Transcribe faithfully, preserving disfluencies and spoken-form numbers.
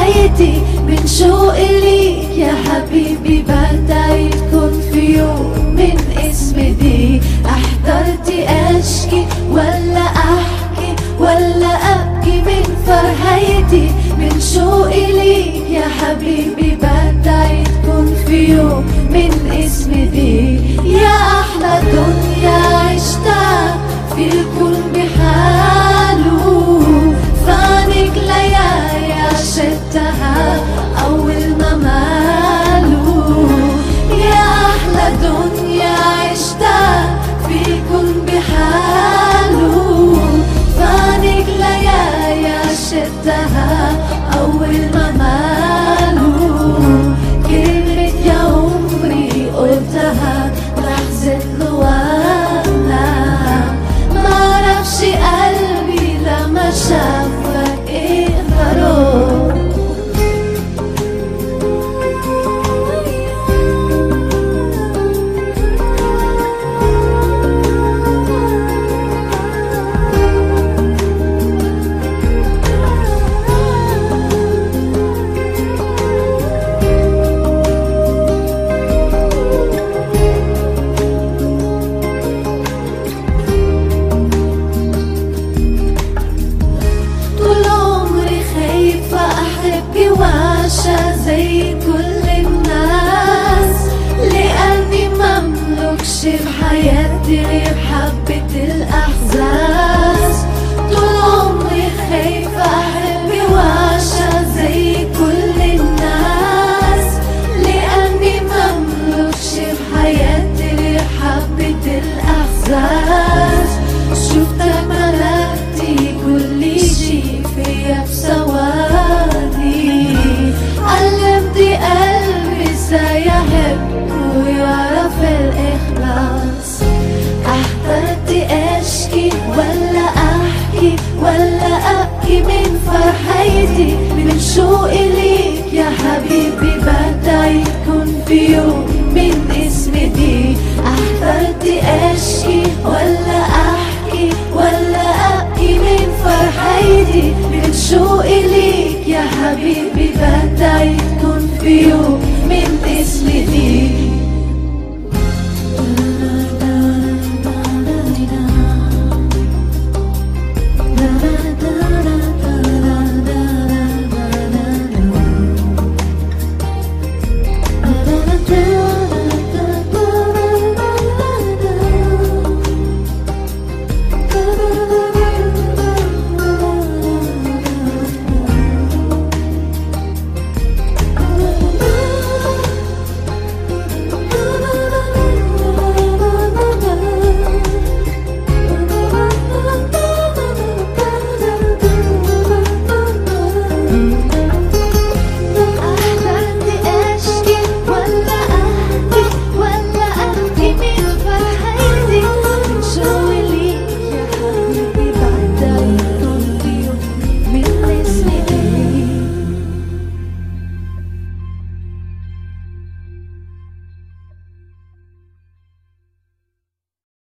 فرحتي من شوقي ليك يا حبيبي، بدعي تكون في يوم من اسمي دي. احترتي اشكي ولا احكي ولا ابكي من فرحتي من شوقي ليك يا حبيبي، بدعي تكون في يوم من اسمي دي. يا احلى دنيا عشتها في الكون بحاله، فانك ليالي عشتها اول ما ماله. يا احلى دنيا عشتها في الكون بحاله، فانك ليالي عشتها اول ما ماله. كلمة يا عمري قلتها لحظة لوانا، معرفش قلبي لما شافك ايه غرام. زي كل الناس، لأني مملكش في حياتي غير حبة الأحزاز. طول عمري خايفة أحب وأعشى زي كل الناس، لأني مملكش في حياتي غير حبة الأحزاز. شفتك ملكتي كل شي فيا بثواني، علمتي قلبي ازاي يحب ويعرف الإخلاص. احترتي اشكي ولا احكي ولا ابكي من فرحتي من شوقي ليك يا حبيبي، بدعي تكون في يوم من اسمي دي. احترتي اشكي ولا احكي ولا ابكي من فرحتي من شوقي ليك يا حبيبي، بدعي تكون في يوم